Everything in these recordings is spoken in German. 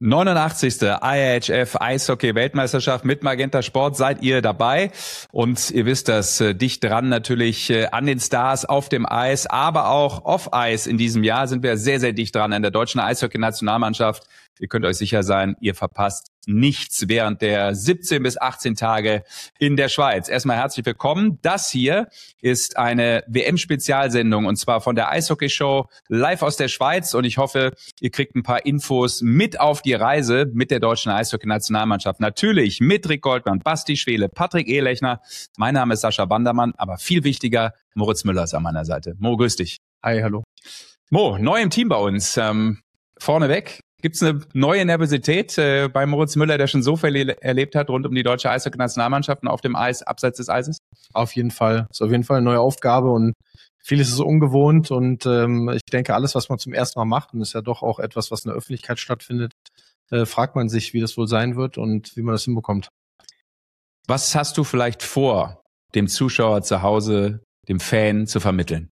89. IHF Eishockey-Weltmeisterschaft mit Magenta Sport seid ihr dabei. Und ihr wisst das, dicht dran natürlich an den Stars auf dem Eis, aber auch off-Eis in diesem Jahr sind wir sehr, sehr dicht dran an der deutschen Eishockey-Nationalmannschaft. Ihr könnt euch sicher sein, ihr verpasst nichts während der 17 bis 18 Tage in der Schweiz. Erstmal herzlich willkommen. Das hier ist eine WM-Spezialsendung und zwar von der Eishockey-Show live aus der Schweiz. Und ich hoffe, ihr kriegt ein paar Infos mit auf die Reise mit der deutschen Eishockey-Nationalmannschaft. Natürlich mit Rick Goldmann, Basti Schwele, Patrick Ehlechner. Mein Name ist Sascha Bandermann, aber viel wichtiger, Moritz Müller ist an meiner Seite. Mo, grüß dich. Hi, hallo. Mo, neu im Team bei uns. Vorneweg. Gibt's eine neue Nervosität bei Moritz Müller, der schon so viel erlebt hat rund um die deutsche Eishockey-Nationalmannschaft und auf dem Eis, abseits des Eises? Auf jeden Fall. Ist auf jeden Fall eine neue Aufgabe und vieles ist ungewohnt und ich denke, alles, was man zum ersten Mal macht, und ist ja doch auch etwas, was in der Öffentlichkeit stattfindet, fragt man sich, wie das wohl sein wird und wie man das hinbekommt. Was hast du vielleicht vor, dem Zuschauer zu Hause, dem Fan zu vermitteln?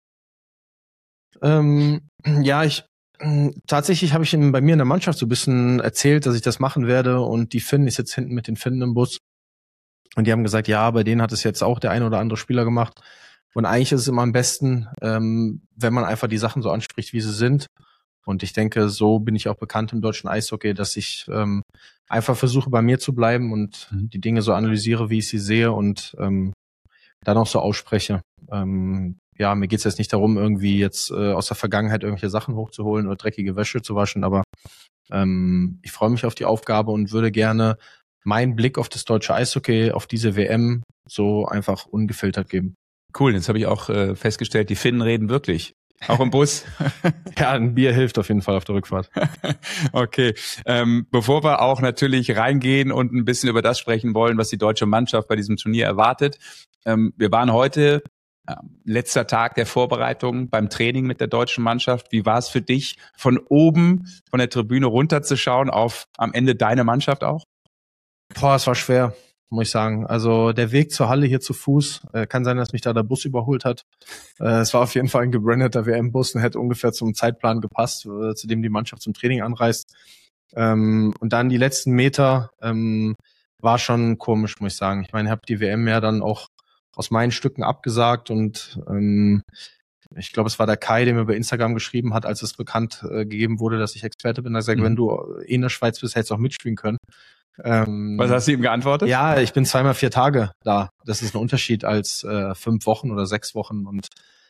Tatsächlich habe ich bei mir in der Mannschaft so ein bisschen erzählt, dass ich das machen werde und die Finn ist jetzt hinten mit den Finnen im Bus und die haben gesagt, ja, bei denen hat es jetzt auch der ein oder andere Spieler gemacht und eigentlich ist es immer am besten, wenn man einfach die Sachen so anspricht, wie sie sind und ich denke, so bin ich auch bekannt im deutschen Eishockey, dass ich einfach versuche, bei mir zu bleiben und die Dinge so analysiere, wie ich sie sehe und dann auch so ausspreche. Mir geht's jetzt nicht darum, irgendwie jetzt aus der Vergangenheit irgendwelche Sachen hochzuholen oder dreckige Wäsche zu waschen, aber ich freue mich auf die Aufgabe und würde gerne meinen Blick auf das deutsche Eishockey, auf diese WM so einfach ungefiltert geben. Cool, jetzt habe ich auch festgestellt, die Finnen reden wirklich. Auch im Bus? Ja, ein Bier hilft auf jeden Fall auf der Rückfahrt. Okay, bevor wir auch natürlich reingehen und ein bisschen über das sprechen wollen, was die deutsche Mannschaft bei diesem Turnier erwartet. Wir waren heute letzter Tag der Vorbereitung beim Training mit der deutschen Mannschaft. Wie war es für dich, von oben, von der Tribüne runterzuschauen auf am Ende deine Mannschaft auch? Es war schwer, muss ich sagen. Also der Weg zur Halle hier zu Fuß, kann sein, dass mich da der Bus überholt hat. Es war auf jeden Fall ein gebrandeter WM-Bus und hätte ungefähr zum Zeitplan gepasst, zu dem die Mannschaft zum Training anreist. Und dann die letzten Meter war schon komisch, muss ich sagen. Ich meine, ich habe die WM ja dann auch aus meinen Stücken abgesagt und ich glaube, es war der Kai, der mir bei Instagram geschrieben hat, als es bekannt gegeben wurde, dass ich Experte bin. Er sagt, wenn du in der Schweiz bist, hättest du auch mitspielen können. Was hast du ihm geantwortet? Ja, ich bin 2x4 Tage da. Das ist ein Unterschied als 5 Wochen oder 6 Wochen und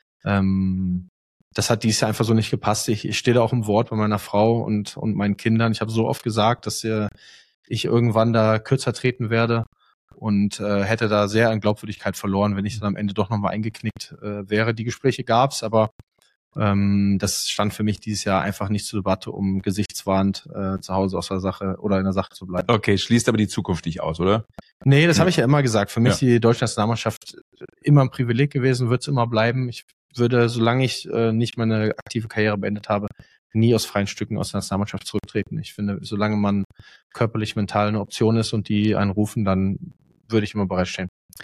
das hat dieses Jahr einfach so nicht gepasst. Ich stehe da auch im Wort bei meiner Frau und meinen Kindern. Ich habe so oft gesagt, dass ich irgendwann da kürzer treten werde. Und hätte da sehr an Glaubwürdigkeit verloren, wenn ich dann am Ende doch nochmal eingeknickt wäre. Die Gespräche gab's, aber das stand für mich dieses Jahr einfach nicht zur Debatte, um gesichtswahrend zu Hause aus der Sache oder in der Sache zu bleiben. Okay, schließt aber die Zukunft nicht aus, oder? Nee, das habe ich ja immer gesagt. Für mich die deutsche Nationalmannschaft immer ein Privileg gewesen, wird es immer bleiben. Ich würde, solange ich nicht meine aktive Karriere beendet habe, nie aus freien Stücken aus der Nationalmannschaft zurücktreten. Ich finde, solange man körperlich, mental eine Option ist und die einen rufen, dann würde ich immer bereitstehen.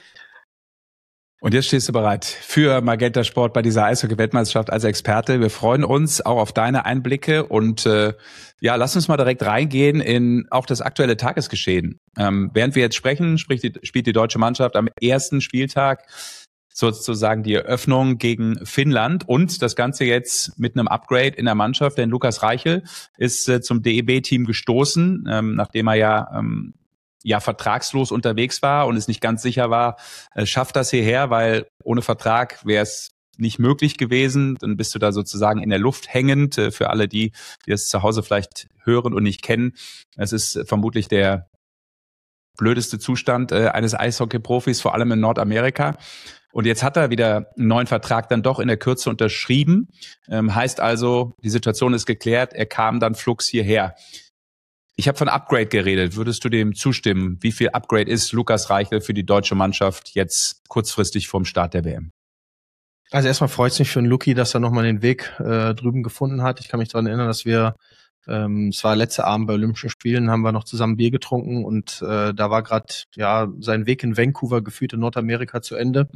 Und jetzt stehst du bereit für Magenta Sport bei dieser Eishockey-Weltmeisterschaft als Experte. Wir freuen uns auch auf deine Einblicke und lass uns mal direkt reingehen in auch das aktuelle Tagesgeschehen. Während wir jetzt sprechen, spielt die deutsche Mannschaft am ersten Spieltag sozusagen die Eröffnung gegen Finnland und das Ganze jetzt mit einem Upgrade in der Mannschaft, denn Lukas Reichel ist zum DEB-Team gestoßen, nachdem er vertragslos unterwegs war und es nicht ganz sicher war, schafft das hierher, weil ohne Vertrag wäre es nicht möglich gewesen. Dann bist du da sozusagen in der Luft hängend. Für alle die es zu Hause vielleicht hören und nicht kennen. Es ist vermutlich der blödeste Zustand eines Eishockey-Profis, vor allem in Nordamerika. Und jetzt hat er wieder einen neuen Vertrag dann doch in der Kürze unterschrieben. Heißt also, die Situation ist geklärt. Er kam dann flugs hierher. Ich habe von Upgrade geredet. Würdest du dem zustimmen? Wie viel Upgrade ist Lukas Reichel für die deutsche Mannschaft jetzt kurzfristig vorm Start der WM? Also erstmal freut es mich für den Luki, dass er nochmal den Weg drüben gefunden hat. Ich kann mich daran erinnern, dass wir, es war letzter Abend bei Olympischen Spielen, haben wir noch zusammen Bier getrunken und da war gerade sein Weg in Vancouver gefühlt in Nordamerika zu Ende.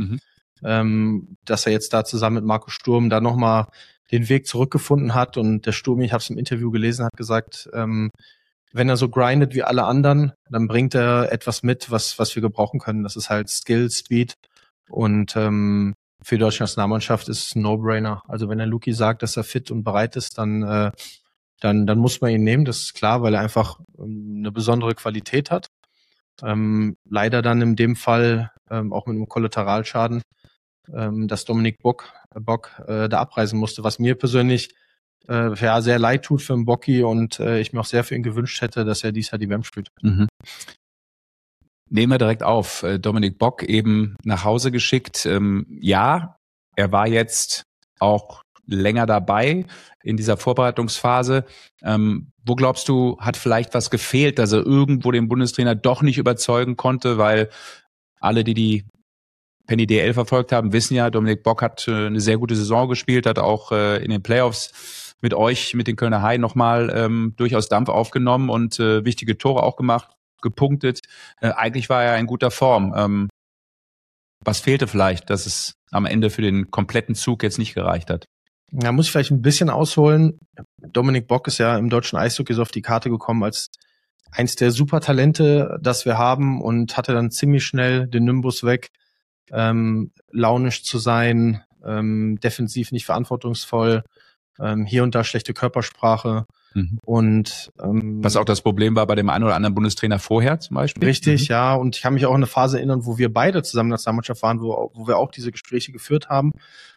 Dass er jetzt da zusammen mit Marco Sturm da nochmal den Weg zurückgefunden hat und der Sturm, ich habe es im Interview gelesen, hat gesagt, wenn er so grindet wie alle anderen, dann bringt er etwas mit, was wir gebrauchen können. Das ist halt Skill, Speed und für die deutsche Nationalmannschaft ist es ein No-Brainer. Also wenn der Luki sagt, dass er fit und bereit ist, dann muss man ihn nehmen. Das ist klar, weil er einfach eine besondere Qualität hat. Leider dann in dem Fall auch mit einem Kollateralschaden, dass Dominik Bock da abreisen musste, was mir persönlich sehr leid tut für den Bocki und ich mir auch sehr für ihn gewünscht hätte, dass er dies Jahr die WM spielt. Mhm. Nehmen wir direkt auf. Dominik Bock eben nach Hause geschickt. Ja, er war jetzt auch länger dabei in dieser Vorbereitungsphase. Wo glaubst du, hat vielleicht was gefehlt, dass er irgendwo den Bundestrainer doch nicht überzeugen konnte? Weil alle, die Penny DL verfolgt haben, wissen ja, Dominik Bock hat eine sehr gute Saison gespielt, hat auch in den Playoffs mit euch, mit den Kölner Haie nochmal durchaus Dampf aufgenommen und wichtige Tore auch gemacht, gepunktet. Eigentlich war er in guter Form. Was fehlte vielleicht, dass es am Ende für den kompletten Zug jetzt nicht gereicht hat? Da muss ich vielleicht ein bisschen ausholen. Dominik Bock ist ja im deutschen Eishockey so auf die Karte gekommen als eins der Supertalente, das wir haben und hatte dann ziemlich schnell den Nimbus weg, launisch zu sein, defensiv nicht verantwortungsvoll, hier und da schlechte Körpersprache. Und was auch das Problem war bei dem einen oder anderen Bundestrainer vorher zum Beispiel. Richtig, ja. Und ich kann mich auch an eine Phase erinnern, wo wir beide zusammen in der Nationalmannschaft waren, wo wir auch diese Gespräche geführt haben.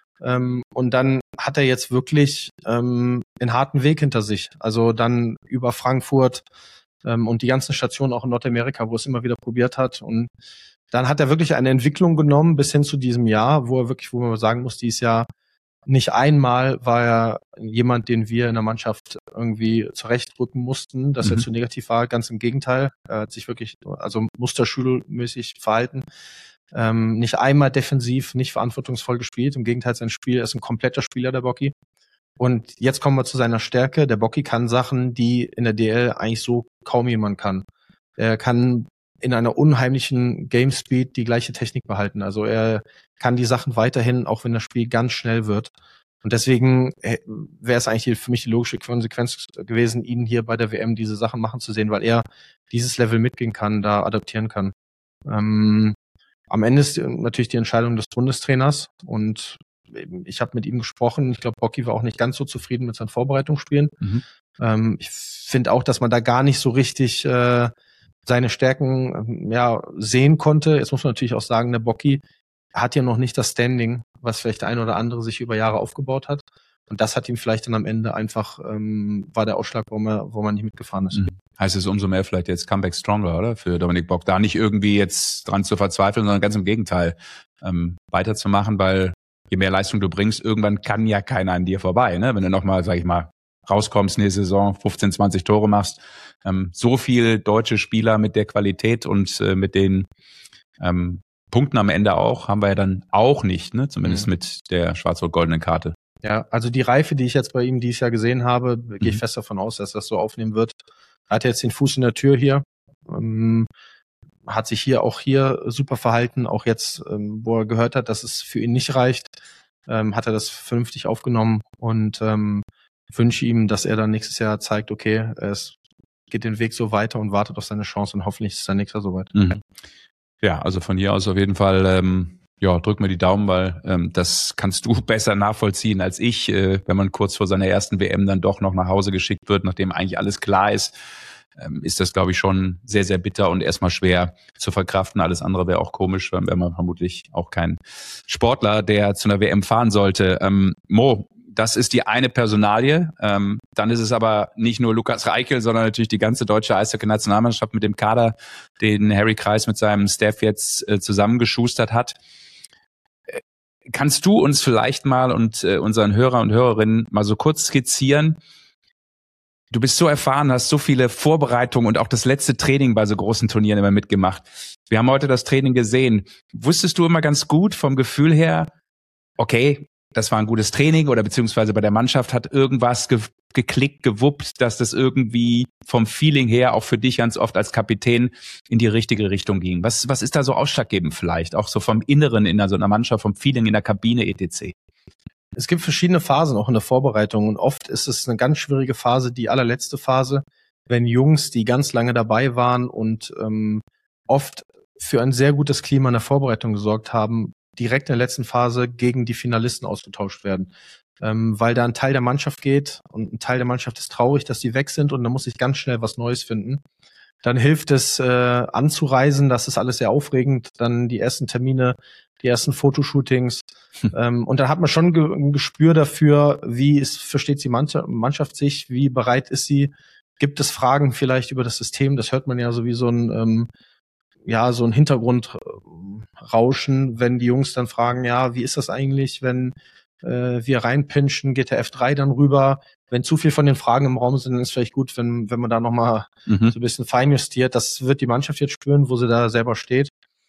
Und dann hat er jetzt wirklich einen harten Weg hinter sich. Also dann über Frankfurt und die ganzen Stationen auch in Nordamerika, wo es immer wieder probiert hat. Und dann hat er wirklich eine Entwicklung genommen bis hin zu diesem Jahr, wo man sagen muss, dieses Jahr nicht einmal war er jemand, den wir in der Mannschaft irgendwie zurechtrücken mussten, dass er zu negativ war. Ganz im Gegenteil. Er hat sich wirklich, also musterschulmäßig verhalten. Nicht einmal defensiv, nicht verantwortungsvoll gespielt. Im Gegenteil, sein Spiel ist ein kompletter Spieler, der Bocki. Und jetzt kommen wir zu seiner Stärke. Der Bocki kann Sachen, die in der DL eigentlich so kaum jemand kann. Er kann in einer unheimlichen Game Speed die gleiche Technik behalten. Also er kann die Sachen weiterhin, auch wenn das Spiel ganz schnell wird. Und deswegen wäre es eigentlich für mich die logische Konsequenz gewesen, ihn hier bei der WM diese Sachen machen zu sehen, weil er dieses Level mitgehen kann, da adaptieren kann. Am Ende ist natürlich die Entscheidung des Bundestrainers und ich habe mit ihm gesprochen. Ich glaube, Bocki war auch nicht ganz so zufrieden mit seinen Vorbereitungsspielen. Ich finde auch, dass man da gar nicht so richtig seine Stärken sehen konnte. Jetzt muss man natürlich auch sagen, der Bocki hat ja noch nicht das Standing, was vielleicht der ein oder andere sich über Jahre aufgebaut hat. Und das hat ihm vielleicht dann am Ende einfach, war der Ausschlag, wo man nicht mitgefahren ist. Heißt es umso mehr vielleicht jetzt Comeback Stronger, oder? Für Dominik Bock. Da nicht irgendwie jetzt dran zu verzweifeln, sondern ganz im Gegenteil weiterzumachen, weil je mehr Leistung du bringst, irgendwann kann ja keiner an dir vorbei, ne? Wenn du nochmal, sag ich mal, rauskommst nächste Saison, 15, 20 Tore machst. So viel deutsche Spieler mit der Qualität und mit den Punkten am Ende auch, haben wir ja dann auch nicht, ne? Zumindest mit der schwarz-rot-goldenen Karte. Ja, also die Reife, die ich jetzt bei ihm dieses Jahr gesehen habe, gehe ich fest davon aus, dass das so aufnehmen wird. Er hat jetzt den Fuß in der Tür hier, hat sich hier super verhalten, auch jetzt, wo er gehört hat, dass es für ihn nicht reicht, hat er das vernünftig aufgenommen und wünsche ihm, dass er dann nächstes Jahr zeigt, okay, es geht den Weg so weiter und wartet auf seine Chance und hoffentlich ist dann nächstes Jahr soweit. Ja, also von hier aus auf jeden Fall, drück mir die Daumen, weil das kannst du besser nachvollziehen als ich, wenn man kurz vor seiner ersten WM dann doch noch nach Hause geschickt wird, nachdem eigentlich alles klar ist, ist das, glaube ich, schon sehr, sehr bitter und erstmal schwer zu verkraften. Alles andere wäre auch komisch, dann wäre man vermutlich auch kein Sportler, der zu einer WM fahren sollte. Mo, das ist die eine Personalie. Dann ist es aber nicht nur Lukas Reichel, sondern natürlich die ganze deutsche Eishockey-Nationalmannschaft mit dem Kader, den Harry Kreis mit seinem Staff jetzt zusammengeschustert hat. Kannst du uns vielleicht mal und unseren Hörer und Hörerinnen mal so kurz skizzieren? Du bist so erfahren, hast so viele Vorbereitungen und auch das letzte Training bei so großen Turnieren immer mitgemacht. Wir haben heute das Training gesehen. Wusstest du immer ganz gut vom Gefühl her, okay, das war ein gutes Training oder beziehungsweise bei der Mannschaft hat irgendwas geklickt, gewuppt, dass das irgendwie vom Feeling her auch für dich ganz oft als Kapitän in die richtige Richtung ging? Was ist da so ausschlaggebend vielleicht? Auch so vom Inneren in so einer Mannschaft, vom Feeling in der Kabine etc.? Es gibt verschiedene Phasen auch in der Vorbereitung und oft ist es eine ganz schwierige Phase, die allerletzte Phase, wenn Jungs, die ganz lange dabei waren und oft für ein sehr gutes Klima in der Vorbereitung gesorgt haben, direkt in der letzten Phase gegen die Finalisten ausgetauscht werden. Weil da ein Teil der Mannschaft geht und ein Teil der Mannschaft ist traurig, dass die weg sind und da muss ich ganz schnell was Neues finden. Dann hilft es anzureisen, das ist alles sehr aufregend, dann die ersten Termine, die ersten Fotoshootings und dann hat man schon ein Gespür dafür, versteht die Mannschaft sich, wie bereit ist sie, gibt es Fragen vielleicht über das System, das hört man ja so wie so ein Hintergrundrauschen, wenn die Jungs dann fragen, ja, wie ist das eigentlich, wenn wir reinpinchen, geht der F3 dann rüber. Wenn zu viel von den Fragen im Raum sind, dann ist es vielleicht gut, wenn man da nochmal so ein bisschen feinjustiert. Das wird die Mannschaft jetzt spüren, wo sie da selber steht.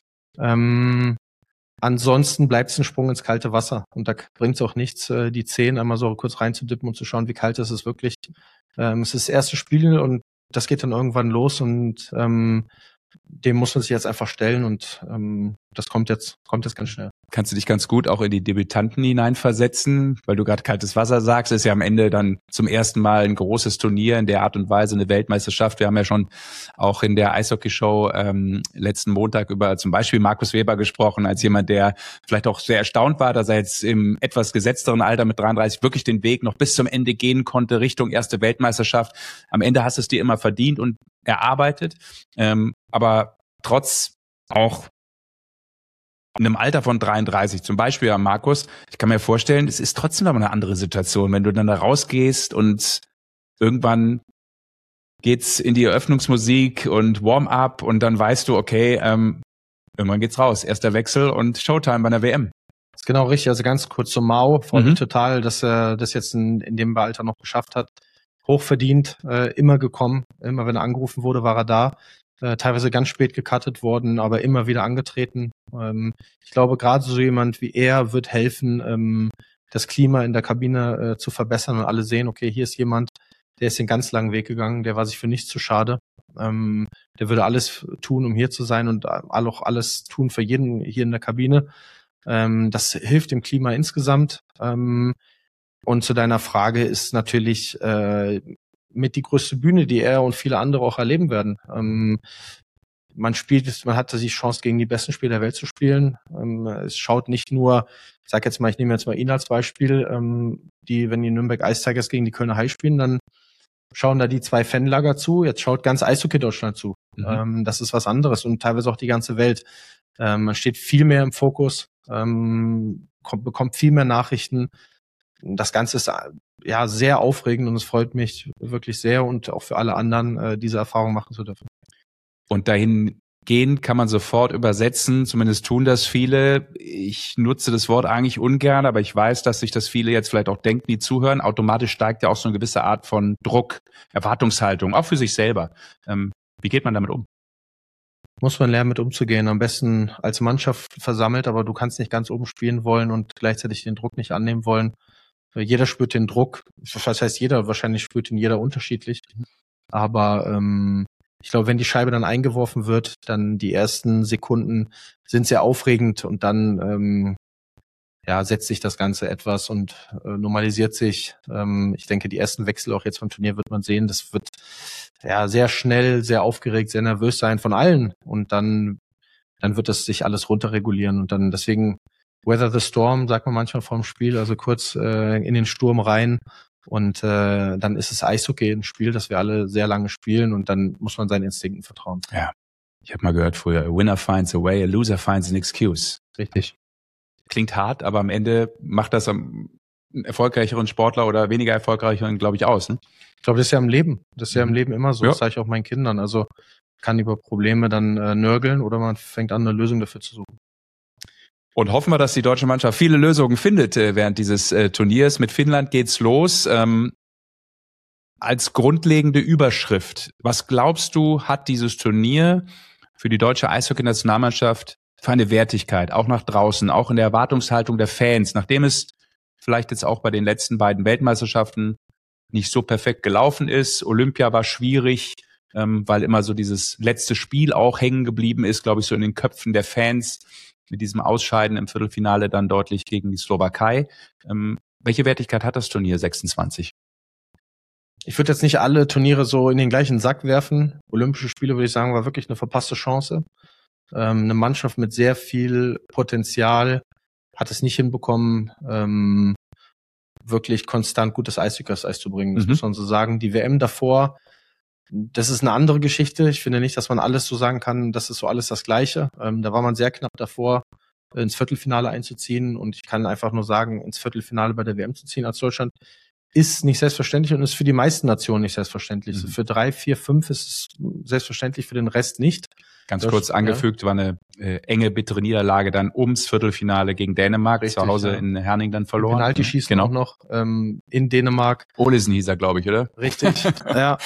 Ansonsten bleibt es ein Sprung ins kalte Wasser. Und da bringt es auch nichts, die Zehen einmal so kurz reinzudippen und zu schauen, wie kalt ist es wirklich. Es ist das erste Spiel und das geht dann irgendwann los und dem muss man sich jetzt einfach stellen und das kommt jetzt ganz schnell. Kannst du dich ganz gut auch in die Debütanten hineinversetzen, weil du gerade kaltes Wasser sagst, ist ja am Ende dann zum ersten Mal ein großes Turnier in der Art und Weise, eine Weltmeisterschaft. Wir haben ja schon auch in der Eishockey-Show letzten Montag über zum Beispiel Markus Weber gesprochen, als jemand, der vielleicht auch sehr erstaunt war, dass er jetzt im etwas gesetzteren Alter mit 33 wirklich den Weg noch bis zum Ende gehen konnte, Richtung erste Weltmeisterschaft. Am Ende hast du es dir immer verdient und erarbeitet, aber trotz auch in einem Alter von 33, zum Beispiel ja Markus, ich kann mir vorstellen, es ist trotzdem aber eine andere Situation, wenn du dann da rausgehst und irgendwann geht's in die Eröffnungsmusik und Warm-up und dann weißt du, okay, irgendwann geht's raus, erster Wechsel und Showtime bei einer WM. Das ist genau richtig, also ganz kurz zum Mao, freut mich total, dass er das jetzt in dem Alter noch geschafft hat. Hochverdient, immer gekommen, immer wenn er angerufen wurde, war er da. Teilweise ganz spät gecuttet worden, aber immer wieder angetreten. Ich glaube, gerade so jemand wie er wird helfen, das Klima in der Kabine zu verbessern und alle sehen, okay, hier ist jemand, der ist den ganz langen Weg gegangen, der war sich für nichts zu schade. Der würde alles tun, um hier zu sein und auch alles tun für jeden hier in der Kabine. Das hilft dem Klima insgesamt. Und zu deiner Frage ist natürlich mit die größte Bühne, die er und viele andere auch erleben werden. Man hatte die Chance, gegen die besten Spieler der Welt zu spielen. Es schaut nicht nur, ich nehme jetzt mal ihn als Beispiel, wenn die Nürnberg Ice Tigers gegen die Kölner Haie spielen, dann schauen da die 2 Fanlager zu. Jetzt schaut ganz Eishockey Deutschland zu. Das ist was anderes und teilweise auch die ganze Welt. Man steht viel mehr im Fokus, bekommt viel mehr Nachrichten. Das Ganze ist ja sehr aufregend und es freut mich wirklich sehr und auch für alle anderen, diese Erfahrung machen zu dürfen. Und dahin gehen kann man sofort übersetzen, zumindest tun das viele. Ich nutze das Wort eigentlich ungern, aber ich weiß, dass sich das viele jetzt vielleicht auch denken, die zuhören. Automatisch steigt ja auch so eine gewisse Art von Druck, Erwartungshaltung, auch für sich selber. Wie geht man damit um? Muss man lernen, mit umzugehen. Am besten als Mannschaft versammelt, aber du kannst nicht ganz oben spielen wollen und gleichzeitig den Druck nicht annehmen wollen. Jeder spürt den Druck. Was heißt jeder? Wahrscheinlich spürt ihn jeder unterschiedlich. Aber ich glaube, wenn die Scheibe dann eingeworfen wird, dann die ersten Sekunden sind sehr aufregend und dann setzt sich das Ganze etwas und normalisiert sich. Ich denke, die ersten Wechsel auch jetzt vom Turnier wird man sehen. Das wird sehr schnell, sehr aufgeregt, sehr nervös sein von allen. Und dann wird das sich alles runterregulieren und dann deswegen Weather the Storm, sagt man manchmal vorm Spiel, also kurz in den Sturm rein und dann ist es Eishockey, ein Spiel, das wir alle sehr lange spielen und dann muss man seinen Instinkten vertrauen. Ja, ich habe mal gehört früher, a winner finds a way, a loser finds an excuse. Richtig. Klingt hart, aber am Ende macht das einen erfolgreicheren Sportler oder weniger erfolgreicheren, glaube ich, aus. Ne? Ich glaube, das ist ja im Leben. Das ist ja im Leben immer so. Ja. Das sage ich auch meinen Kindern. Also kann über Probleme dann nörgeln oder man fängt an, eine Lösung dafür zu suchen. Und hoffen wir, dass die deutsche Mannschaft viele Lösungen findet während dieses Turniers. Mit Finnland geht's los. Als grundlegende Überschrift, was glaubst du, hat dieses Turnier für die deutsche Eishockey-Nationalmannschaft für eine Wertigkeit, auch nach draußen, auch in der Erwartungshaltung der Fans, nachdem es vielleicht jetzt auch bei den letzten beiden Weltmeisterschaften nicht so perfekt gelaufen ist. Olympia war schwierig, weil immer so dieses letzte Spiel auch hängen geblieben ist, glaube ich, so in den Köpfen der Fans. Mit diesem Ausscheiden im Viertelfinale dann deutlich gegen die Slowakei. Welche Wertigkeit hat das Turnier 26? Ich würde jetzt nicht alle Turniere so in den gleichen Sack werfen. Olympische Spiele, würde ich sagen, war wirklich eine verpasste Chance. Eine Mannschaft mit sehr viel Potenzial hat es nicht hinbekommen, wirklich konstant gutes Eishockey aufs Eis zu bringen. Das muss man so sagen. Die WM davor, das ist eine andere Geschichte. Ich finde nicht, dass man alles so sagen kann, das ist so alles das Gleiche. Da war man sehr knapp davor, ins Viertelfinale einzuziehen. Und ich kann einfach nur sagen, ins Viertelfinale bei der WM zu ziehen als Deutschland ist nicht selbstverständlich und ist für die meisten Nationen nicht selbstverständlich. Mhm. Für 3, 4, 5 ist es selbstverständlich, für den Rest nicht. Ganz kurz angefügt, war eine enge, bittere Niederlage dann ums Viertelfinale gegen Dänemark, richtig, zu Hause in Herning dann verloren. Penalty schießen auch noch in Dänemark. Olesen hieß er, glaube ich, oder? Richtig, ja.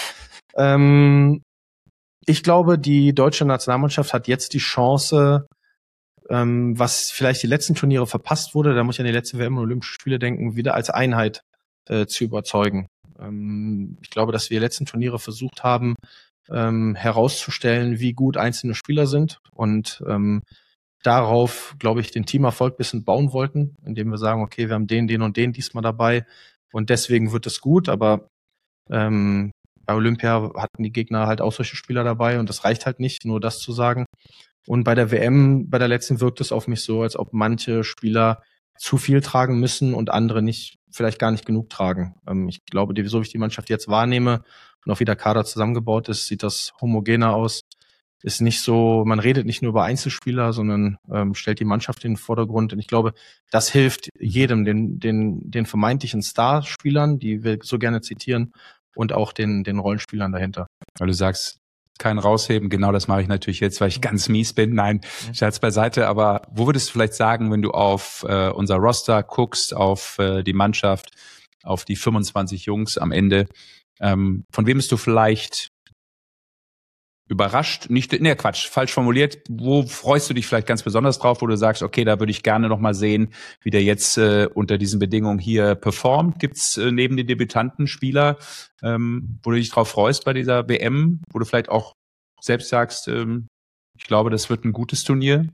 Ich glaube, die deutsche Nationalmannschaft hat jetzt die Chance, was vielleicht die letzten Turniere verpasst wurde, da muss ich an die letzte WM und Olympische Spiele denken, wieder als Einheit zu überzeugen. Ich glaube, dass wir die letzten Turniere versucht haben, herauszustellen, wie gut einzelne Spieler sind und darauf, glaube ich, den Teamerfolg ein bisschen bauen wollten, indem wir sagen, okay, wir haben den und den diesmal dabei und deswegen wird es gut, aber bei Olympia hatten die Gegner halt auch solche Spieler dabei und das reicht halt nicht, nur das zu sagen. Und bei der WM, bei der letzten wirkt es auf mich so, als ob manche Spieler zu viel tragen müssen und andere nicht, vielleicht gar nicht genug tragen. Ich glaube, so wie ich die Mannschaft jetzt wahrnehme und auch wie der Kader zusammengebaut ist, sieht das homogener aus. Ist nicht so, man redet nicht nur über Einzelspieler, sondern stellt die Mannschaft in den Vordergrund. Und ich glaube, das hilft jedem, den vermeintlichen Starspielern, die wir so gerne zitieren, und auch den Rollenspielern dahinter. Weil du sagst, kein rausheben, genau das mache ich natürlich jetzt, weil ich ganz mies bin. Nein, Scherz beiseite, aber wo würdest du vielleicht sagen, wenn du auf unser Roster guckst, auf die Mannschaft, auf die 25 Jungs am Ende, von wem bist du vielleicht überrascht? Falsch formuliert. Wo freust du dich vielleicht ganz besonders drauf, wo du sagst, okay, da würde ich gerne noch mal sehen, wie der jetzt unter diesen Bedingungen hier performt? Gibt's neben den Debütanten Spieler, wo du dich drauf freust bei dieser WM, wo du vielleicht auch selbst sagst, ich glaube, das wird ein gutes Turnier?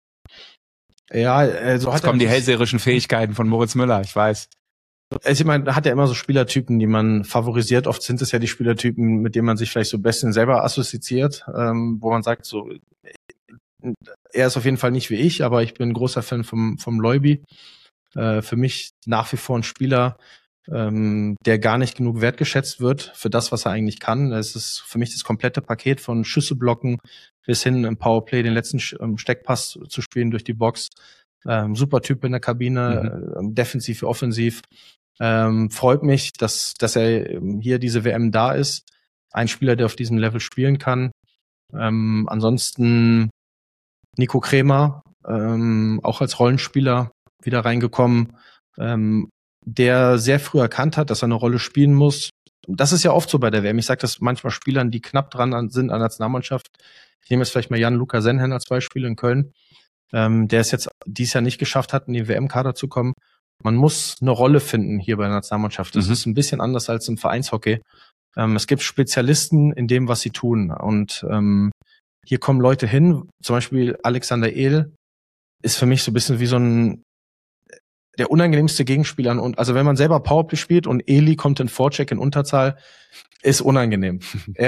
Ja, so jetzt kommen die hellseherischen Fähigkeiten von Moritz Müller, ich weiß. Ich meine, da hat ja immer so Spielertypen, die man favorisiert. Oft sind es ja die Spielertypen, mit denen man sich vielleicht so ein bisschen selber assoziiert, wo man sagt, so, er ist auf jeden Fall nicht wie ich, aber ich bin ein großer Fan vom Leuby. Für mich nach wie vor ein Spieler, der gar nicht genug wertgeschätzt wird für das, was er eigentlich kann. Es ist für mich das komplette Paket von Schüsse blocken bis hin im Powerplay den letzten Steckpass zu spielen durch die Box. Super Typ in der Kabine, defensiv wie offensiv. Freut mich, dass er hier diese WM da ist. Ein Spieler, der auf diesem Level spielen kann. Ansonsten Nico Kremer, auch als Rollenspieler wieder reingekommen, der sehr früh erkannt hat, dass er eine Rolle spielen muss. Das ist ja oft so bei der WM. Ich sage das manchmal Spielern, die knapp dran sind an der Nationalmannschaft. Ich nehme jetzt vielleicht mal Jan-Luca Senhen als Beispiel in Köln. Der es jetzt dieses Jahr nicht geschafft hat, in den WM-Kader zu kommen. Man muss eine Rolle finden hier bei der Nationalmannschaft. Das ist ein bisschen anders als im Vereinshockey. Es gibt Spezialisten in dem, was sie tun. Und hier kommen Leute hin, zum Beispiel Alexander Ehl ist für mich so ein bisschen wie der unangenehmste Gegenspieler. Und also wenn man selber Powerplay spielt und Eli kommt in Vorcheck in Unterzahl, ist unangenehm.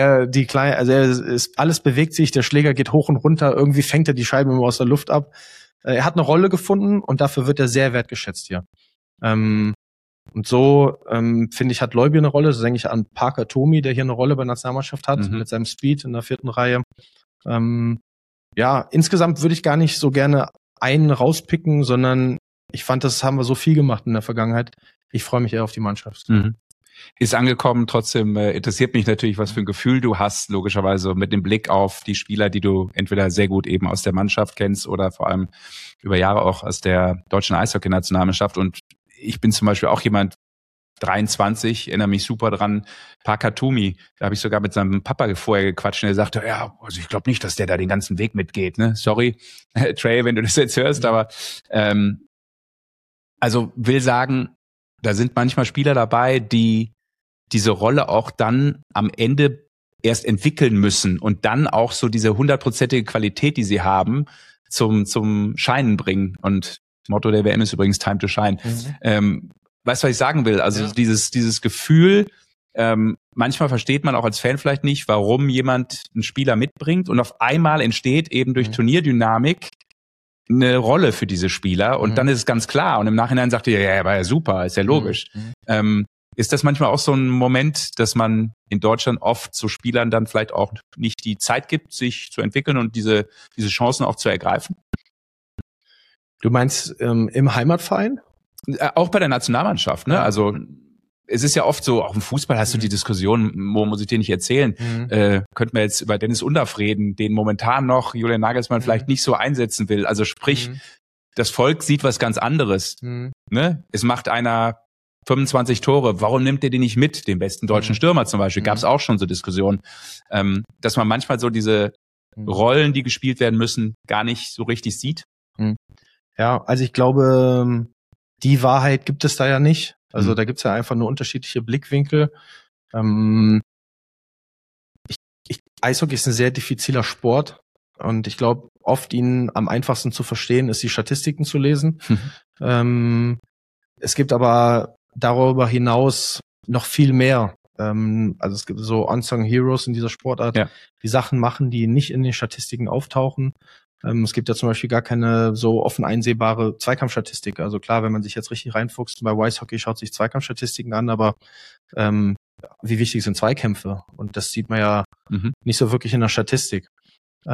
Alles bewegt sich, der Schläger geht hoch und runter, irgendwie fängt er die Scheibe immer aus der Luft ab. Er hat eine Rolle gefunden und dafür wird er sehr wertgeschätzt hier. Und so, finde ich, hat Leuby eine Rolle. So denke ich an Parker Tomi, der hier eine Rolle bei der Nationalmannschaft hat, mit seinem Speed in der 4. Reihe. Insgesamt würde ich gar nicht so gerne einen rauspicken, sondern ich fand, das haben wir so viel gemacht in der Vergangenheit. Ich freue mich eher auf die Mannschaft. Ist angekommen, trotzdem interessiert mich natürlich, was für ein Gefühl du hast, logischerweise mit dem Blick auf die Spieler, die du entweder sehr gut eben aus der Mannschaft kennst oder vor allem über Jahre auch aus der deutschen Eishockey-Nationalmannschaft. Und ich bin zum Beispiel auch jemand, 23, erinnere mich super dran, Parker Tomi, da habe ich sogar mit seinem Papa vorher gequatscht und er sagte, ja, also ich glaube nicht, dass der da den ganzen Weg mitgeht, ne? Sorry, Trey, wenn du das jetzt hörst, aber also will sagen, da sind manchmal Spieler dabei, die diese Rolle auch dann am Ende erst entwickeln müssen und dann auch so diese 100%ige Qualität, die sie haben, zum Scheinen bringen. Und Motto der WM ist übrigens Time to Shine. Weißt du, was ich sagen will? Also dieses Gefühl, Manchmal versteht man auch als Fan vielleicht nicht, warum jemand einen Spieler mitbringt und auf einmal entsteht eben durch Turnierdynamik eine Rolle für diese Spieler und dann ist es ganz klar und im Nachhinein sagt ihr, ja, war ja super, ist ja logisch. Ist das manchmal auch so ein Moment, dass man in Deutschland oft so Spielern dann vielleicht auch nicht die Zeit gibt, sich zu entwickeln und diese Chancen auch zu ergreifen? Du meinst im Heimatverein? Auch bei der Nationalmannschaft, ne? Ja. Also es ist ja oft so, auch im Fußball hast du die Diskussion, muss ich dir nicht erzählen, könnten wir jetzt über Dennis Undaff reden, den momentan noch Julian Nagelsmann vielleicht nicht so einsetzen will. Also sprich, das Volk sieht was ganz anderes. Ne? Es macht einer 25 Tore, warum nimmt er den nicht mit, den besten deutschen Stürmer zum Beispiel? Gab es auch schon so Diskussionen, dass man manchmal so diese Rollen, die gespielt werden müssen, gar nicht so richtig sieht. Ja, also ich glaube, die Wahrheit gibt es da ja nicht. Also da gibt's ja einfach nur unterschiedliche Blickwinkel. Eishockey ist ein sehr diffiziler Sport und ich glaube, oft ihn am einfachsten zu verstehen ist, die Statistiken zu lesen. Es gibt aber darüber hinaus noch viel mehr. Also es gibt so Unsung Heroes in dieser Sportart, die Sachen machen, die nicht in den Statistiken auftauchen. Es gibt ja zum Beispiel gar keine so offen einsehbare Zweikampfstatistik. Also klar, wenn man sich jetzt richtig reinfuchst, bei Eishockey schaut sich Zweikampfstatistiken an, aber wie wichtig sind Zweikämpfe? Und das sieht man ja nicht so wirklich in der Statistik. Ich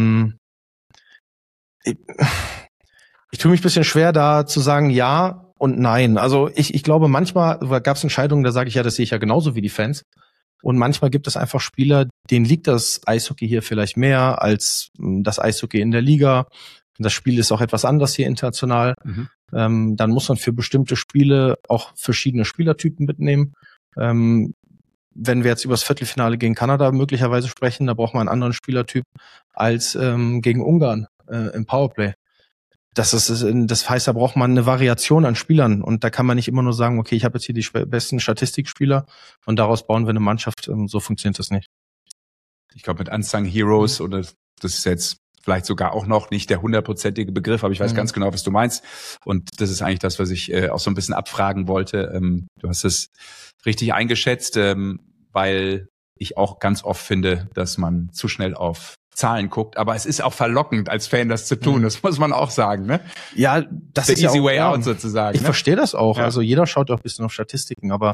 tue mich ein bisschen schwer, da zu sagen ja und nein. Also ich glaube, manchmal gab es Entscheidungen, da sage ich ja, das sehe ich ja genauso wie die Fans. Und manchmal gibt es einfach Spieler, denen liegt das Eishockey hier vielleicht mehr als das Eishockey in der Liga. Das Spiel ist auch etwas anders hier international. Dann muss man für bestimmte Spiele auch verschiedene Spielertypen mitnehmen. Wenn wir jetzt über das Viertelfinale gegen Kanada möglicherweise sprechen, da braucht man einen anderen Spielertyp als gegen Ungarn im Powerplay. Das heißt, da braucht man eine Variation an Spielern und da kann man nicht immer nur sagen, okay, ich habe jetzt hier die besten Statistikspieler und daraus bauen wir eine Mannschaft. So funktioniert das nicht. Ich glaube, mit Unsung Heroes, oder das ist jetzt vielleicht sogar auch noch nicht der 100%ige Begriff, aber ich weiß ganz genau, was du meinst. Und das ist eigentlich das, was ich auch so ein bisschen abfragen wollte. Du hast es richtig eingeschätzt, weil ich auch ganz oft finde, dass man zu schnell auf Zahlen guckt, aber es ist auch verlockend, als Fan das zu tun, das muss man auch sagen, ne? Ja, das ist the easy ja auch, way out sozusagen. Ich verstehe das auch, also jeder schaut auch ein bisschen auf Statistiken, aber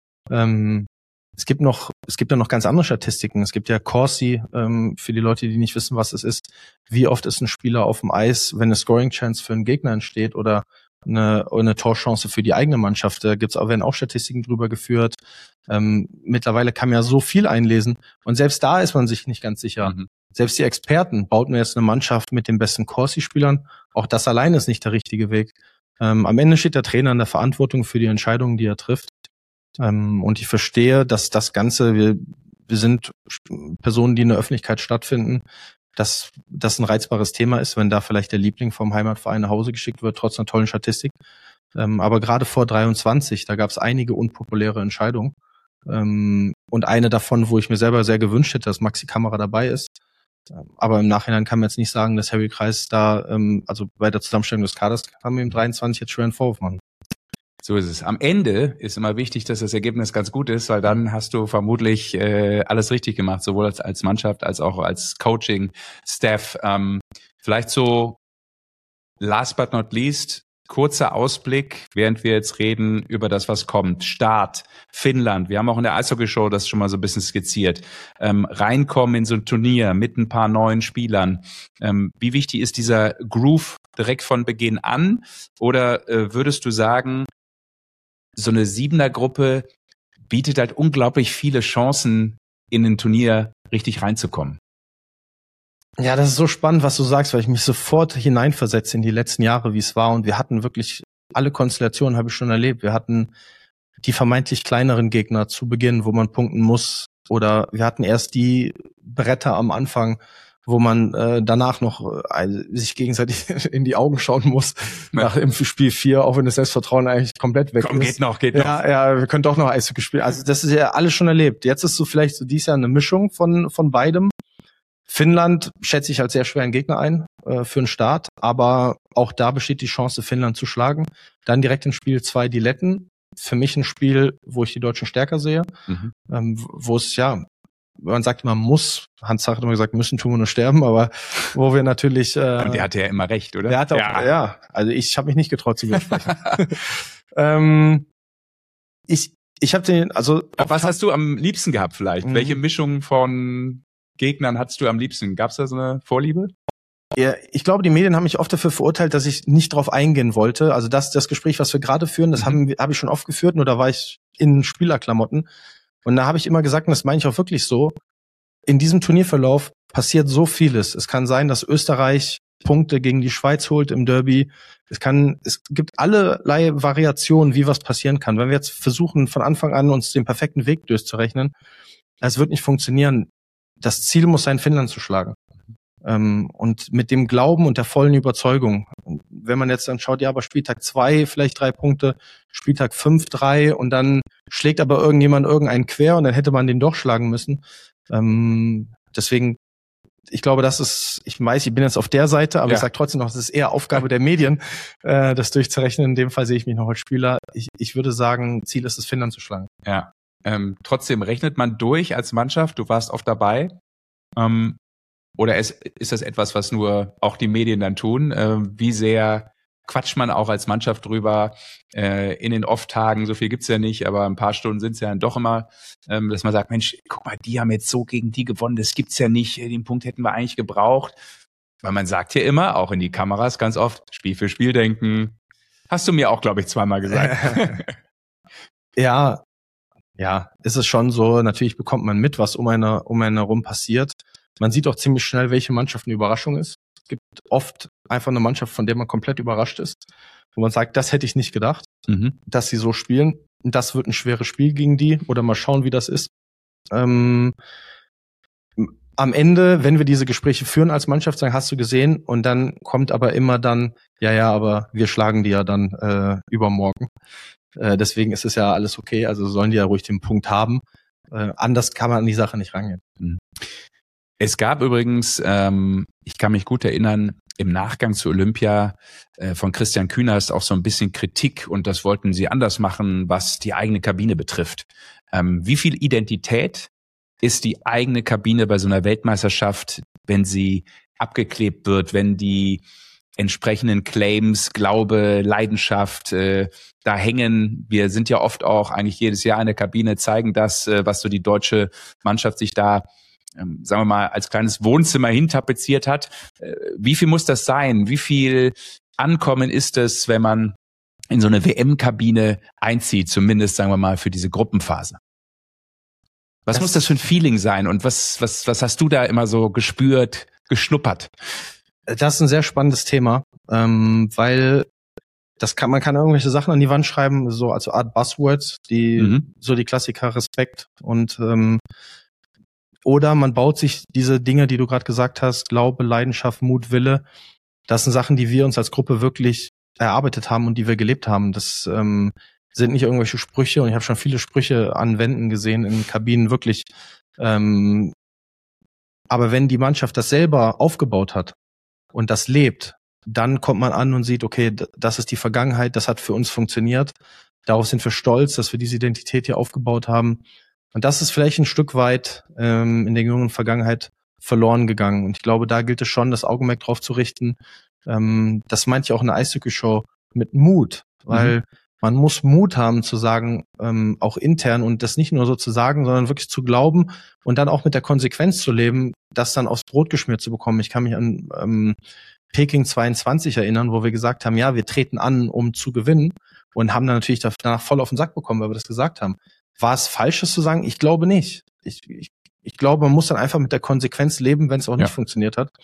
es gibt ja noch ganz andere Statistiken. Es gibt ja Corsi, für die Leute, die nicht wissen, was es ist. Wie oft ist ein Spieler auf dem Eis, wenn eine Scoring-Chance für einen Gegner entsteht oder eine Torchance für die eigene Mannschaft? Da werden auch Statistiken drüber geführt. Mittlerweile kann man ja so viel einlesen und selbst da ist man sich nicht ganz sicher. Selbst die Experten, baut man jetzt eine Mannschaft mit den besten Corsi-Spielern, auch das alleine ist nicht der richtige Weg. Am Ende steht der Trainer in der Verantwortung für die Entscheidungen, die er trifft. Und ich verstehe, dass das Ganze, wir sind Personen, die in der Öffentlichkeit stattfinden, dass das ein reizbares Thema ist, wenn da vielleicht der Liebling vom Heimatverein nach Hause geschickt wird, trotz einer tollen Statistik. Aber gerade vor 23, da gab es einige unpopuläre Entscheidungen. Und eine davon, wo ich mir selber sehr gewünscht hätte, dass Maxi Kamera dabei ist. Aber im Nachhinein kann man jetzt nicht sagen, dass Harry Kreis da, also bei der Zusammenstellung des Kaders kann man im 23 jetzt schwer einen Vorwurf machen. So ist es. Am Ende ist immer wichtig, dass das Ergebnis ganz gut ist, weil dann hast du vermutlich alles richtig gemacht, sowohl als Mannschaft als auch als Coaching-Staff. Vielleicht so last but not least, kurzer Ausblick, während wir jetzt reden über das, was kommt. Start, Finnland. Wir haben auch in der Eishockey-Show das schon mal so ein bisschen skizziert. Reinkommen in so ein Turnier mit ein paar neuen Spielern. Wie wichtig ist dieser Groove direkt von Beginn an? Oder würdest du sagen, so eine Siebener-Gruppe bietet halt unglaublich viele Chancen, in ein Turnier richtig reinzukommen? Ja, das ist so spannend, was du sagst, weil ich mich sofort hineinversetze in die letzten Jahre, wie es war. Und wir hatten wirklich alle Konstellationen, habe ich schon erlebt. Wir hatten die vermeintlich kleineren Gegner zu Beginn, wo man punkten muss. Oder wir hatten erst die Bretter am Anfang, wo man danach noch sich gegenseitig in die Augen schauen muss, nach im Spiel 4, auch wenn das Selbstvertrauen eigentlich komplett weg ist. Geht noch. Ja, wir können doch noch Eishockey spielen. Also das ist ja alles schon erlebt. Jetzt ist so vielleicht so dieses Jahr eine Mischung von beidem. Finnland schätze ich als sehr schweren Gegner ein für einen Start, aber auch da besteht die Chance, Finnland zu schlagen. Dann direkt in Spiel 2 die Letten für mich ein Spiel, wo ich die Deutschen stärker sehe, wo es man sagt immer muss, Hans hat immer gesagt, müssen tun wir nur sterben, aber wo wir natürlich... Und der hatte ja immer recht, oder? Der hatte auch, also ich habe mich nicht getraut zu widersprechen. Ich habe was hast du am liebsten gehabt vielleicht? Welche Mischung von Gegnern hattest du am liebsten? Gab es da so eine Vorliebe? Ja, ich glaube, die Medien haben mich oft dafür verurteilt, dass ich nicht drauf eingehen wollte. Also das Gespräch, was wir gerade führen, das habe ich schon oft geführt, nur da war ich in Spielerklamotten. Und da habe ich immer gesagt, und das meine ich auch wirklich so, in diesem Turnierverlauf passiert so vieles. Es kann sein, dass Österreich Punkte gegen die Schweiz holt im Derby. Es gibt allerlei Variationen, wie was passieren kann. Wenn wir jetzt versuchen, von Anfang an uns den perfekten Weg durchzurechnen, es wird nicht funktionieren. Das Ziel muss sein, Finnland zu schlagen. Und mit dem Glauben und der vollen Überzeugung. Wenn man jetzt dann schaut, ja, aber Spieltag 2 vielleicht 3 Punkte, Spieltag 5 3 und dann schlägt aber irgendjemand irgendeinen quer und dann hätte man den doch schlagen müssen. Deswegen, ich glaube, ich bin jetzt auf der Seite, aber ich sage trotzdem noch, es ist eher Aufgabe der Medien, das durchzurechnen. In dem Fall sehe ich mich noch als Spieler. Ich würde sagen, Ziel ist es, Finnland zu schlagen. Ja. Trotzdem rechnet man durch als Mannschaft, du warst oft dabei. Oder ist das etwas, was nur auch die Medien dann tun? Wie sehr quatscht man auch als Mannschaft drüber in den Off-Tagen? So viel gibt's ja nicht, aber ein paar Stunden sind's ja dann doch immer, dass man sagt, Mensch, guck mal, die haben jetzt so gegen die gewonnen, das gibt's ja nicht, den Punkt hätten wir eigentlich gebraucht. Weil man sagt ja immer, auch in die Kameras ganz oft, Spiel für Spiel denken. Hast du mir auch, glaube ich, zweimal gesagt. Ja, ist es schon so. Natürlich bekommt man mit, was um einen herum passiert. Man sieht auch ziemlich schnell, welche Mannschaft eine Überraschung ist. Es gibt oft einfach eine Mannschaft, von der man komplett überrascht ist, wo man sagt, das hätte ich nicht gedacht, dass sie so spielen. Und das wird ein schweres Spiel gegen die oder mal schauen, wie das ist. Am Ende, wenn wir diese Gespräche führen als Mannschaft, sagen, hast du gesehen, und dann kommt aber immer dann, aber wir schlagen die ja dann übermorgen. Deswegen ist es ja alles okay, also sollen die ja ruhig den Punkt haben. Anders kann man an die Sache nicht rangehen. Es gab übrigens, ich kann mich gut erinnern, im Nachgang zu Olympia von Christian Künast auch so ein bisschen Kritik, und das wollten sie anders machen, was die eigene Kabine betrifft. Wie viel Identität ist die eigene Kabine bei so einer Weltmeisterschaft, wenn sie abgeklebt wird, wenn die entsprechenden Claims, Glaube, Leidenschaft da hängen? Wir sind ja oft auch eigentlich jedes Jahr in der Kabine, zeigen das, was so die deutsche Mannschaft sich da sagen wir mal, als kleines Wohnzimmer hintapeziert hat. Wie viel muss das sein? Wie viel Ankommen ist es, wenn man in so eine WM-Kabine einzieht, zumindest, sagen wir mal, für diese Gruppenphase? Was muss das für ein Feeling sein? Und was hast du da immer so gespürt, geschnuppert? Das ist ein sehr spannendes Thema, weil man kann irgendwelche Sachen an die Wand schreiben, so als Art Buzzwords, so die Klassiker Respekt und oder man baut sich diese Dinge, die du gerade gesagt hast, Glaube, Leidenschaft, Mut, Wille. Das sind Sachen, die wir uns als Gruppe wirklich erarbeitet haben und die wir gelebt haben. Das sind nicht irgendwelche Sprüche, und ich habe schon viele Sprüche an Wänden gesehen in Kabinen, wirklich. Aber wenn die Mannschaft das selber aufgebaut hat und das lebt, dann kommt man an und sieht, okay, das ist die Vergangenheit, das hat für uns funktioniert. Darauf sind wir stolz, dass wir diese Identität hier aufgebaut haben. Und das ist vielleicht ein Stück weit in der jüngeren Vergangenheit verloren gegangen. Und ich glaube, da gilt es schon, das Augenmerk drauf zu richten. Das meinte ich auch in der Eishockey-Show mit Mut, weil man muss Mut haben zu sagen, auch intern, und das nicht nur so zu sagen, sondern wirklich zu glauben und dann auch mit der Konsequenz zu leben, das dann aufs Brot geschmiert zu bekommen. Ich kann mich an Peking 22 erinnern, wo wir gesagt haben, ja, wir treten an, um zu gewinnen, und haben dann natürlich danach voll auf den Sack bekommen, weil wir das gesagt haben. War es falsch, das zu sagen? Ich glaube nicht. Ich glaube, man muss dann einfach mit der Konsequenz leben, wenn es auch nicht funktioniert hat.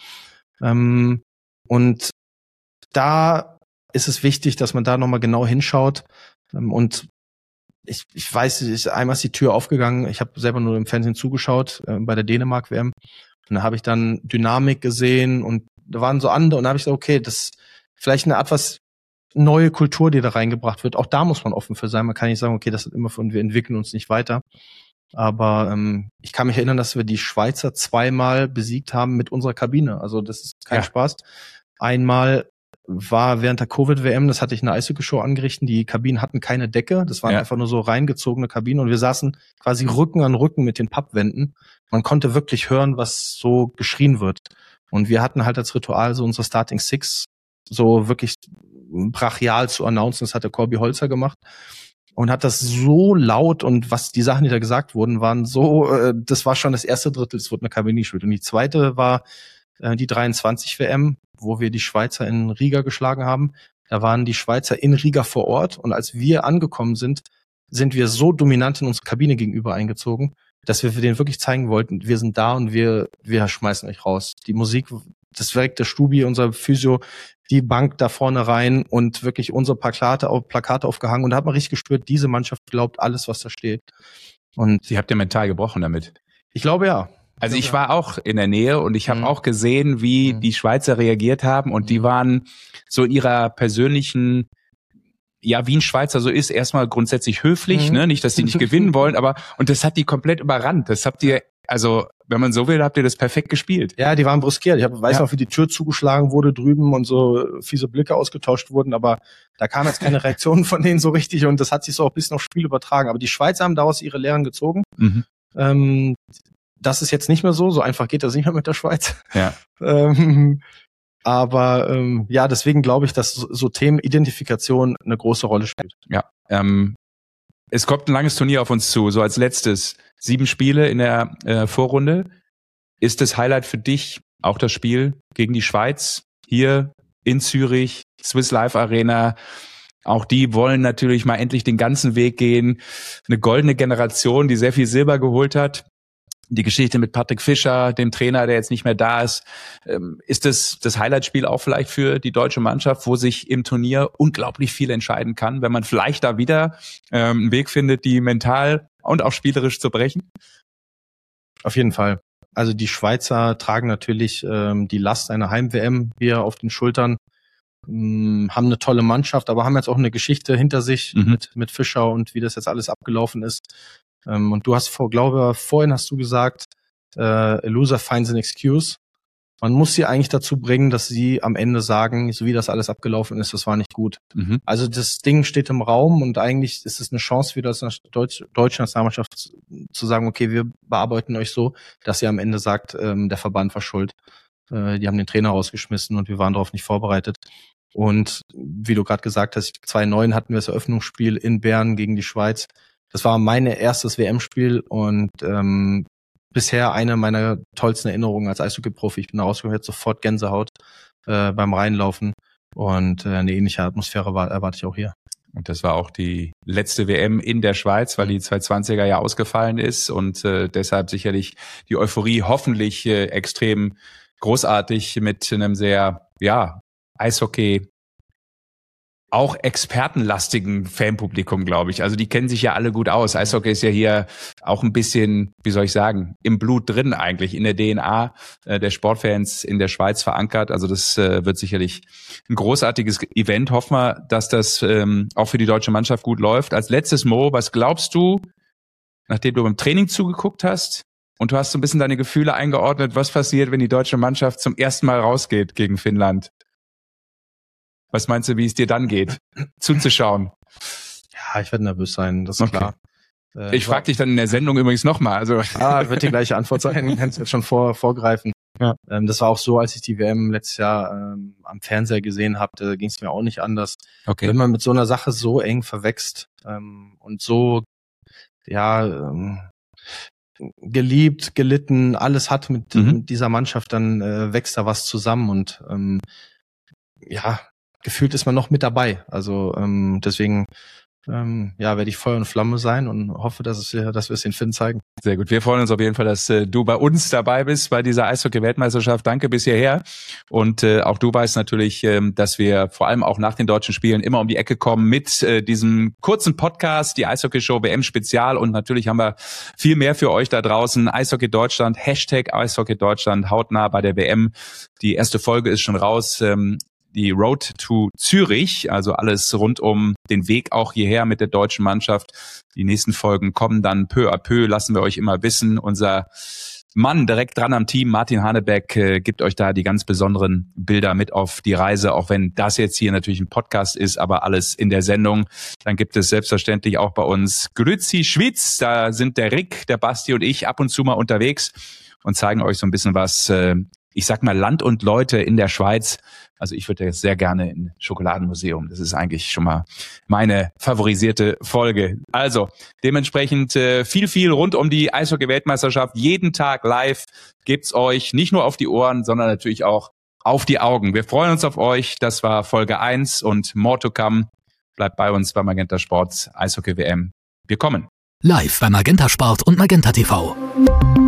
Und da ist es wichtig, dass man da nochmal genau hinschaut. Und ich weiß, einmal ist die Tür aufgegangen. Ich habe selber nur im Fernsehen zugeschaut bei der Dänemark-WM. Und da habe ich dann Dynamik gesehen und da waren so andere. Und da habe ich gesagt, okay, das ist vielleicht eine etwas neue Kultur, die da reingebracht wird. Auch da muss man offen für sein. Man kann nicht sagen, okay, das ist immer von, wir entwickeln uns nicht weiter. Aber ich kann mich erinnern, dass wir die Schweizer 2-mal besiegt haben mit unserer Kabine. Also das ist kein Spaß. Einmal war während der Covid-WM, das hatte ich in der Eishockey-Show angerichtet, die Kabinen hatten keine Decke, das waren einfach nur so reingezogene Kabinen und wir saßen quasi Rücken an Rücken mit den Pappwänden. Man konnte wirklich hören, was so geschrien wird. Und wir hatten halt als Ritual so unsere Starting Six so wirklich brachial zu announcen, das hat der Corby Holzer gemacht. Und hat das so laut und was die Sachen, die da gesagt wurden, waren so, das war schon das erste Drittel, es wurde eine Kabine gespielt. Und die zweite war die 23 WM, wo wir die Schweizer in Riga geschlagen haben. Da waren die Schweizer in Riga vor Ort und als wir angekommen sind, sind wir so dominant in unsere Kabine gegenüber eingezogen, dass wir denen wirklich zeigen wollten, wir sind da und wir schmeißen euch raus. Die Musik, das Werk der Stubi, unser Physio, die Bank da vorne rein und wirklich unsere Plakate aufgehangen. Und da hat man richtig gespürt, diese Mannschaft glaubt alles, was da steht. Und Sie habt ja mental gebrochen damit. Ich glaube, ja. Also ich war auch in der Nähe und ich habe auch gesehen, wie die Schweizer reagiert haben und die waren so in ihrer persönlichen, ja, wie ein Schweizer so ist, erstmal grundsätzlich höflich, ne, nicht, dass die nicht gewinnen wollen, aber, und das hat die komplett überrannt. Das habt ihr, also, wenn man so will, habt ihr das perfekt gespielt. Ja, die waren bruskiert. Ich weiß noch, wie die Tür zugeschlagen wurde drüben und so fiese Blicke ausgetauscht wurden, aber da kam jetzt keine Reaktion von denen so richtig und das hat sich so auch bis aufs Spiel übertragen. Aber die Schweizer haben daraus ihre Lehren gezogen. Das ist jetzt nicht mehr so einfach geht das nicht mehr mit der Schweiz. Ja. Aber ja, deswegen glaube ich, dass so Themenidentifikation eine große Rolle spielt. Ja, es kommt ein langes Turnier auf uns zu, so als letztes. 7 Spiele in der Vorrunde. Ist das Highlight für dich auch das Spiel gegen die Schweiz hier in Zürich, Swiss Life Arena? Auch die wollen natürlich mal endlich den ganzen Weg gehen. Eine goldene Generation, die sehr viel Silber geholt hat. Die Geschichte mit Patrick Fischer, dem Trainer, der jetzt nicht mehr da ist. Ist das Highlight-Spiel auch vielleicht für die deutsche Mannschaft, wo sich im Turnier unglaublich viel entscheiden kann, wenn man vielleicht da wieder einen Weg findet, die mental und auch spielerisch zu brechen? Auf jeden Fall. Also die Schweizer tragen natürlich die Last einer Heim-WM hier auf den Schultern, haben eine tolle Mannschaft, aber haben jetzt auch eine Geschichte hinter sich mit Fischer und wie das jetzt alles abgelaufen ist. Und du hast vorhin hast du gesagt, a loser finds an excuse. Man muss sie eigentlich dazu bringen, dass sie am Ende sagen, so wie das alles abgelaufen ist, das war nicht gut. Also das Ding steht im Raum und eigentlich ist es eine Chance für das deutsche Nationalmannschaft zu sagen, okay, wir bearbeiten euch so, dass ihr am Ende sagt, der Verband war schuld. Die haben den Trainer rausgeschmissen und wir waren darauf nicht vorbereitet. Und wie du gerade gesagt hast, 2009 hatten wir das Eröffnungsspiel in Bern gegen die Schweiz. Das war mein erstes WM-Spiel und bisher eine meiner tollsten Erinnerungen als Eishockey-Profi. Ich bin da rausgekommen, jetzt sofort Gänsehaut beim Reinlaufen und eine ähnliche Atmosphäre erwarte ich auch hier. Und das war auch die letzte WM in der Schweiz, weil die 2020er ja ausgefallen ist und deshalb sicherlich die Euphorie hoffentlich extrem großartig mit einem sehr, ja, Eishockey auch expertenlastigen Fanpublikum, glaube ich. Also die kennen sich ja alle gut aus. Eishockey ist ja hier auch ein bisschen, wie soll ich sagen, im Blut drin eigentlich, in der DNA der Sportfans in der Schweiz verankert. Also das wird sicherlich ein großartiges Event. Hoffen wir, dass das auch für die deutsche Mannschaft gut läuft. Als letztes, Mo, was glaubst du, nachdem du beim Training zugeguckt hast und du hast so ein bisschen deine Gefühle eingeordnet, was passiert, wenn die deutsche Mannschaft zum ersten Mal rausgeht gegen Finnland? Was meinst du, wie es dir dann geht, zuzuschauen? Ja, ich werde nervös sein, das ist klar. Ich frage dich dann in der Sendung übrigens nochmal. Also wird die gleiche Antwort sein, du kannst jetzt schon vorgreifen. Ja. Das war auch so, als ich die WM letztes Jahr am Fernseher gesehen habe, da ging es mir auch nicht anders. Okay. Wenn man mit so einer Sache so eng verwächst und so geliebt, gelitten, alles hat mit dieser Mannschaft, dann wächst da was zusammen und gefühlt ist man noch mit dabei. Also deswegen werde ich Feuer und Flamme sein und hoffe, dass wir es den Finn zeigen. Sehr gut. Wir freuen uns auf jeden Fall, dass du bei uns dabei bist bei dieser Eishockey-Weltmeisterschaft. Danke bis hierher. Und auch du weißt natürlich, dass wir vor allem auch nach den deutschen Spielen immer um die Ecke kommen mit diesem kurzen Podcast, die Eishockey-Show WM-Spezial. Und natürlich haben wir viel mehr für euch da draußen. Eishockey Deutschland, Hashtag Eishockey Deutschland, hautnah bei der WM. Die erste Folge ist schon raus. Die Road to Zürich, also alles rund um den Weg auch hierher mit der deutschen Mannschaft. Die nächsten Folgen kommen dann peu à peu, lassen wir euch immer wissen. Unser Mann direkt dran am Team, Martin Hanebeck, gibt euch da die ganz besonderen Bilder mit auf die Reise, auch wenn das jetzt hier natürlich ein Podcast ist, aber alles in der Sendung. Dann gibt es selbstverständlich auch bei uns Grüezi Schwyz, da sind der Rick, der Basti und ich ab und zu mal unterwegs und zeigen euch so ein bisschen was, ich sag mal Land und Leute in der Schweiz. Also ich würde jetzt sehr gerne in Schokoladenmuseum. Das ist eigentlich schon mal meine favorisierte Folge. Also dementsprechend viel rund um die Eishockey-Weltmeisterschaft. Jeden Tag live gibt's euch nicht nur auf die Ohren, sondern natürlich auch auf die Augen. Wir freuen uns auf euch. Das war Folge 1 und more to come. Bleibt bei uns bei Magenta Sport, Eishockey-WM. Wir kommen. Live bei Magenta Sport und Magenta TV.